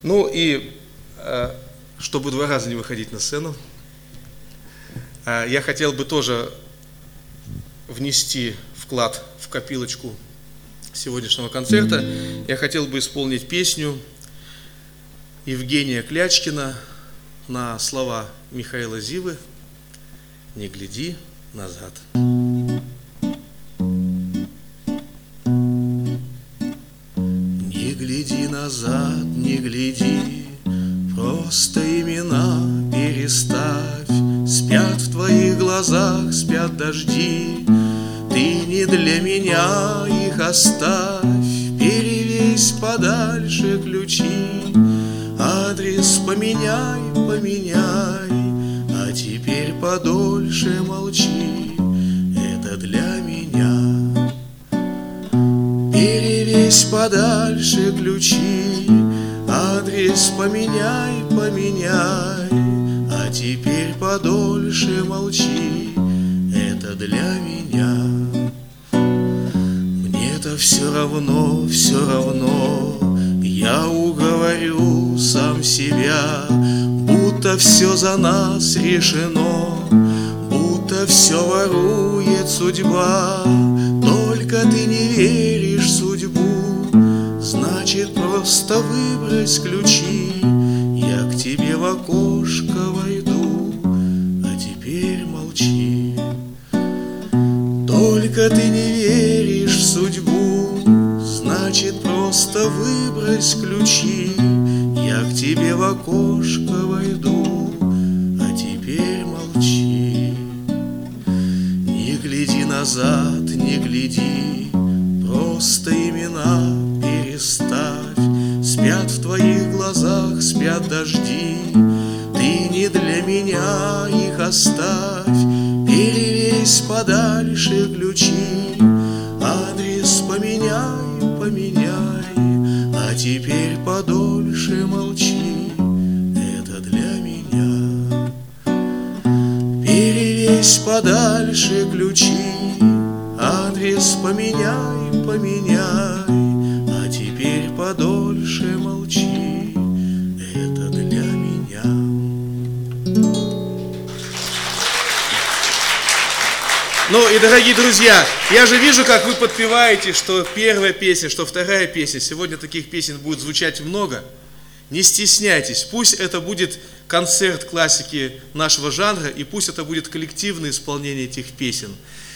Ну и, чтобы 2 раза не выходить на сцену, я хотел бы тоже внести вклад в копилочку сегодняшнего концерта. Я хотел бы исполнить песню Евгения Клячкина на слова Михаила Зивы «Не гляди назад». Не гляди назад, не гляди, просто имена переставь. Спят в твоих глазах, спят дожди, ты не для меня их оставь. Перевесь подальше ключи, адрес поменяй, поменяй, а теперь подольше молчи, это для меня. Перевесь подальше ключи, адрес поменяй, поменяй, а теперь подольше молчи, это для меня. Мне-то все равно, я уговорю сам себя, будто все за нас решено, будто все ворует судьба. Только ты не веришь в судьбу, значит просто выбрось ключи, я к тебе в окошко войду, а теперь молчи. Только ты не веришь в судьбу, значит просто выбрось ключи, я к тебе в окошко войду, а теперь молчи. Не гляди назад, не гляди, просто имена переставь. Спят в твоих глазах, спят дожди, ты не для меня их оставь. Перевесь подальше ключи, адрес поменяй, поменяй, а теперь подольше молчи, это для меня. Перевесь подальше ключи, адрес поменяй, поменяй, а теперь подольше молчи, это для меня. Ну и, дорогие друзья, я же вижу, как вы подпеваете, что первая песня, что вторая песня. Сегодня таких песен будет звучать много. Не стесняйтесь, пусть это будет концерт классики нашего жанра, и пусть это будет коллективное исполнение этих песен.